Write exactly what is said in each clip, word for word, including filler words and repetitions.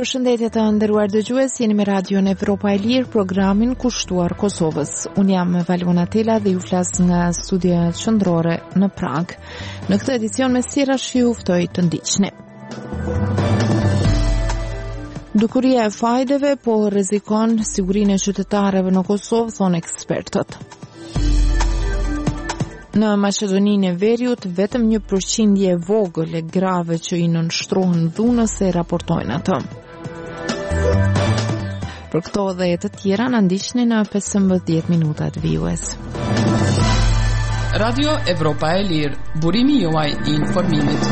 Përshëndetje të nderuar dëgjues, jeni me Radion Evropa e Lirë, programin kushtuar Kosovës. Unë jam Valona Tela dhe ju flas nga studia qendrore në Prag. Në këtë edicion me sillrash ju ftoj të ndiqni. Dukuria e fajdeve po rrezikon sigurinë e qytetarëve në Kosovë, thonë ekspertët. Në Maqedoninë e Veriut, vetëm një përqindje e vogël e grave që i nënshtrohen dhunës e raportojnë atë. Për këto dhe të tjera na ndiqni në pesëmbëdhjetë minutat vijues. Radio Evropa e Lirë, burimi juaj i informimit.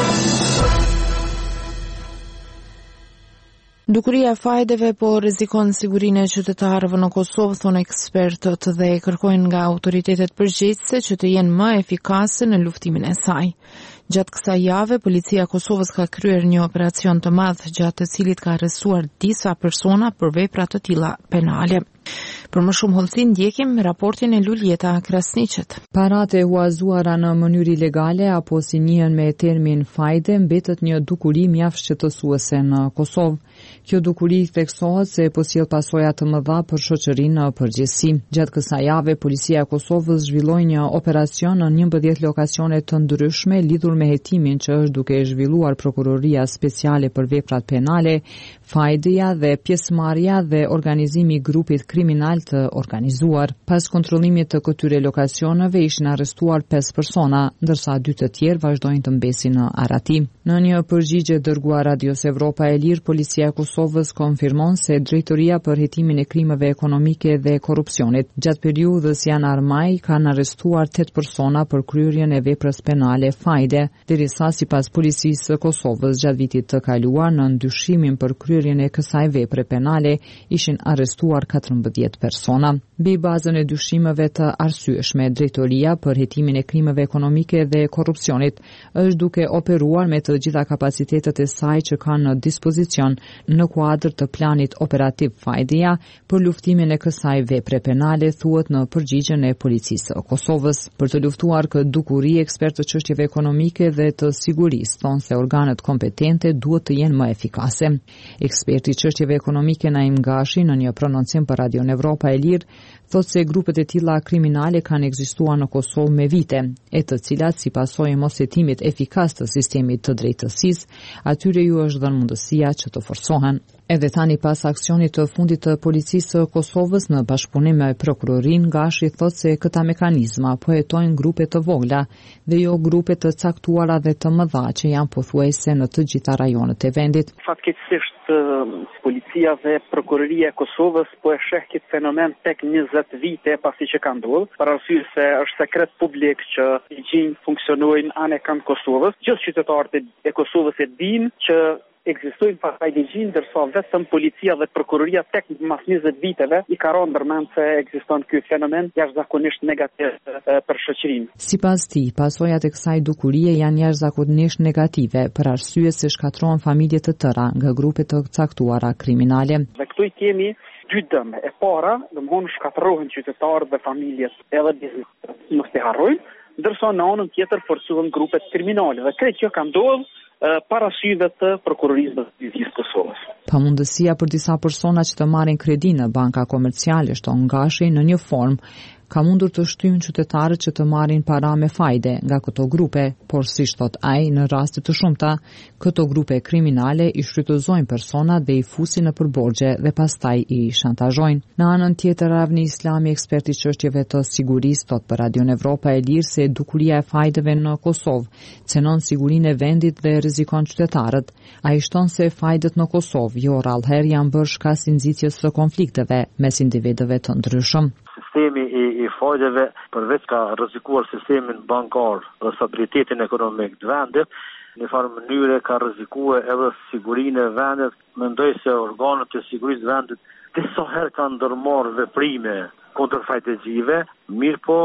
Dukuria e fajdeve po rrezikon sigurinë e qytetarëve në Kosovë, thonë ekspertët, dhe kërkojnë nga autoritetet përgjegjëse që të jenë më efikase në luftimin e saj. Gjatë kësaj jave, policia e Kosovës ka kryer një operacion të madh, gjatë të cilit ka arrestuar disa persona për vepra të tilla penale. Për më shumë hollësi ndjekim raportin e Luljeta Krasniqet. Paratë e huazuara në mënyrë ilegale apo si njihen me termin fajde mbetet një dukuri mjaft shqetësuese në Kosovë. Kjo dukuri theksohet se po sjell pasoja të mëdha për shoqërinë në përgjithësi. Gjatë kësaj jave, policia e Kosovës zhvilloi një operacion në njëmbëdhjetë lokasione të ndryshme lidhur me hetimin që është duke zhvilluar Prokuroria Speciale për Veprat Penale, fajdeja dhe pjesëmarrja dhe organizimi i grupit kriminal të organizuar. Pas kontrollimit të këtyre lokacioneve ishin arrestuar pesë persona, ndërsa dy të tjerë vazhdojnë të mbesin në arati. Në një përgjigje dërguar Radios Evropa e Lirë, policia e Kosovës konfirmon se Drejtoria për hetimin e krimeve ekonomike dhe korrupsionit gjatë periudhës janar-maj kanë arrestuar tetë persona për kryerjen e veprës penale fajde, derisa sipas policisë së Kosovës gjatë vitit të kaluar në ndyshimin për kryerjen e kësaj vepre penale ishin arrestuar katërmbëdhjetë persona. Mbi bazën e dyshimeve të arsyeshme, Drejtoria për hetimin e krimeve ekonomike dhe korrupsionit është duke operuar me të gjitha kapacitetet e saj që kanë në dispozicion në kuadër të planit operativ fajdeja për luftimin e kësaj vepre penale, thuhet në përgjigjen e policisë së Kosovës. Për të luftuar këtë dukuri, ekspertë të çështjeve ekonomike dhe të sigurisë thonë se organet kompetente duhet të jenë më efikase. Eksperti i çështjeve ekonomike Naim Gashi në një prononcim për Radion Evropa e Lirë thotë se grupet e tilla kriminale kanë ekzistuar në Kosovë me vite, e të cilat si pasojë mosjetimit efikas të sistemit të drejtësisë, atyre ju është dhënë mundësia që të forcohen. Edhe tani pas aksionit të fundit të policisë së Kosovës në bashkëpunim me prokurorin, Gashi thotë se këta mekanizma po hetojnë grupe të vogla dhe jo grupe të caktuara dhe të mëdha që janë pothuajse në të gjitha rajonet e vendit. Fatkeqësisht policia dhe prokuroria e Kosovës po e sheh këtë fenomen tek njëzet vite pasi që ka ndodhur, për arsye se është sekret publik që ligjin funksionojnë anë kanë Kosovës. Gjithë qytetarët e Kosovës e dinë që ekzistojnë pasaj ligjin, ndërsa vetëm policia dhe prokuroria tek mas njëzet viteve i ka rënë ndërmend se ekziston ky fenomen jashtëzakonisht negativ për shoqërinë. Sipas tij, pasojat e kësaj dukurie janë jashtëzakonisht negative për arsye se shkatërrohen familje të tëra nga grupe të caktuara kriminale. Dhe këtu i kemi dy dëme. E para, domthonë shkatërrohen qytetarët dhe familjet edhe bizneset, mos e harrojmë, ndërsa në anën tjetër forcohen grupet kriminale. Dhe këtë që ka ndodhur para syve të prokurorisë së Kosovës. Pamundësia për disa persona që të marrin kredi në banka komerciale, shton Gashi, në një formë ka mundur të shtyjnë qytetarët që të marrin para me fajde nga këto grupe, por si thot ai, në raste të shumta, këto grupe kriminale i shfrytëzojnë personat dhe i fusin në përborxhe dhe pastaj i shantazhojnë. Në anën tjetër, Avni Islami, ekspert i çështjeve të sigurisë, thot për Radion Evropa e Lirë se dukuria e fajdeve në Kosovë cenon sigurinë e vendit dhe rrezikon qytetarët. Ai shton se fajdet në Kosovë jo rrallëherë janë bërë shkak i nxitjes së konflikteve mes individëve të ndryshëm. Sistemi i, i fajdeve përveç ka rrezikuar sistemin bankar dhe stabilitetin ekonomik të vendit, në farë mënyre ka rrezikuar edhe sigurinë e vendit. Mendoj se organet e sigurisë të vendit disa herë kanë ndërmarrë veprime kundër fajtegjive, mirë po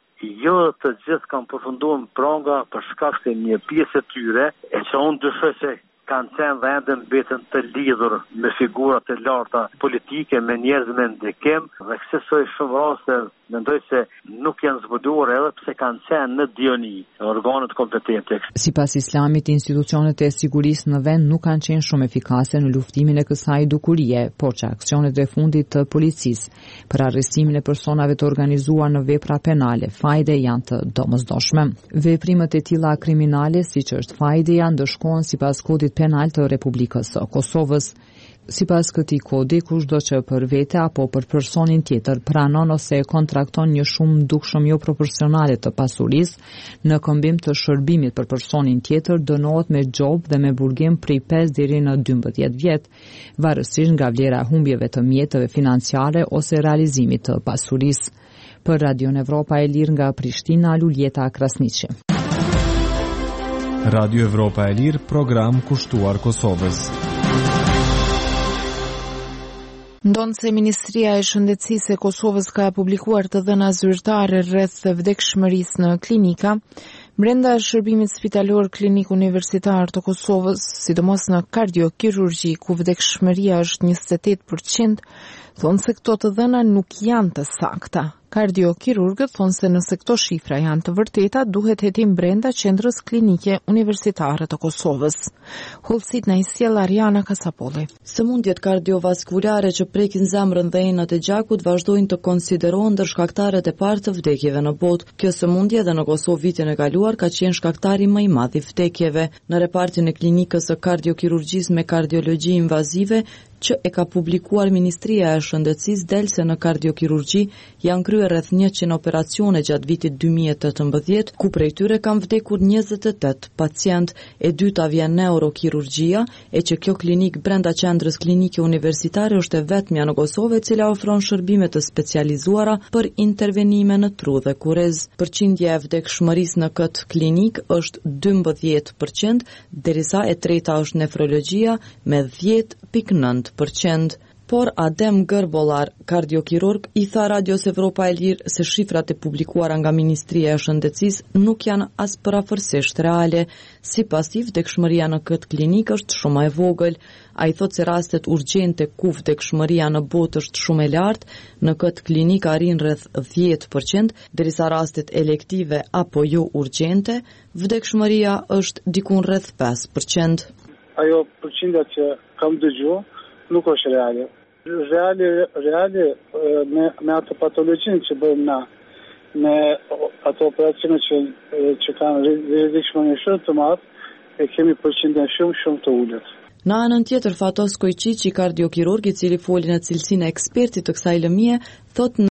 jo të gjithë kanë përfunduar pranga për shkak se një pjesë e tyre, e që unë dyshoj se kanë qenë vende mbetën të lidhur me figurat e larta politike, me njerëz me ndikim, dhe kësaj shumë raste mendoj se nuk janë zbuluar edhe pse kanë qenë në dioni organet kompetente. Sipas Islamit, institucionet e sigurisë në vend nuk kanë qenë shumë efikase në luftimin e kësaj dukurie, por që aksionet e fundit të policisë për arrestimin e personave të organizuar në vepra penale, fajde janë të domosdoshme. Veprimet e tilla kriminale, siç është fajdeja, ndëshkohen sipas kodit penal të Republikës së Kosovës. Sipas këtij kodi, kushdo që për vete apo për personin tjetër pranon ose kontrakton një shumë dukshëm jo proporcionale të pasurisë në këmbim të shërbimit për personin tjetër, dënohet me gjobë dhe me burgim prej pesë deri në dymbëdhjetë vjet, varësisht nga vlera e humbjeve të mjeteve financiare ose realizimit të pasurisë. Për Radion Evropa e Lirë nga Prishtina, Luljeta Krasniqi. Radio Evropa e Lirë, program kushtuar Kosovës. Ndonë se Ministria e Shëndetësisë e Kosovës ka publikuar të dhëna zyrtare rreth vdekshmërisë në klinika, brenda shërbimit spitalor klinik universitar të Kosovës, sidomos në kardiokirurgji ku vdekshmëria është njëzet e tetë përqind, thonë se këto të dhëna nuk janë të sakta. Kardiokirurgët thonë se nëse këto shifra janë të vërteta, duhet hetim brenda qendrës klinike universitare të Kosovës. Hollësit në isjell Ariana Kasapolli. Sëmundjet kardiovaskulare që prekin zemrën dhe enët e gjakut vazhdojnë të konsiderohen ndër shkaktarët e parë të vdekjeve në botë. Kjo sëmundje dhe në Kosovë vitin e kaluar ka qenë shkaktari më i madh i vdekjeve. Në repartin e klinikës së kardiokirurgjisë me kardiologji invazive, që e ka publikuar Ministria e Shëndetësisë, del se në kardiokirurgji janë kryer rreth njëqind operacione gjatë vitit dy mijë e tetëmbëdhjetë, ku prej tyre kanë vdekur njëzet e tetë pacient. E dyta vjen neurokirurgjia, e që kjo klinik brenda qendrës klinike universitare është e vetmja në Kosovë e cila ofron shërbime të specializuara për intervenime në tru dhe kurrez. Përqindja e vdekshmërisë në këtë klinik është dymbëdhjetë përqind, derisa e treta është nefrologjia me dhjetë pikë nëntë përqind. Por Adem Gërbollar, kardiokirurg, i tha Radios Evropa e Lirë se shifrat e publikuara nga Ministria e Shëndetësisë nuk janë as parafërsisht reale. Sipas tij, vdekshmëria në këtë klinik është shumë e vogël. Ai thotë se rastet urgjente ku vdekshmëria në botë është shumë e lartë, në këtë klinik arrin rreth dhjetë përqind, derisa rastet elektive apo jo urgjente, vdekshmëria është diku rreth pesë përqind. Ajo përqindja që kam dëgjuar nuk është reale. Reale, reale me, me ato patologjinë që bëjmë na, me ato operacione që, që kanë rrezikshmëri shumë të madh, e kemi përqindjen shumë shumë të ulët. Në anën tjetër, Fatos Kojqiqi, kardiokirurg i cili foli në cilësinë e ekspertit të kësaj lëmie, thotë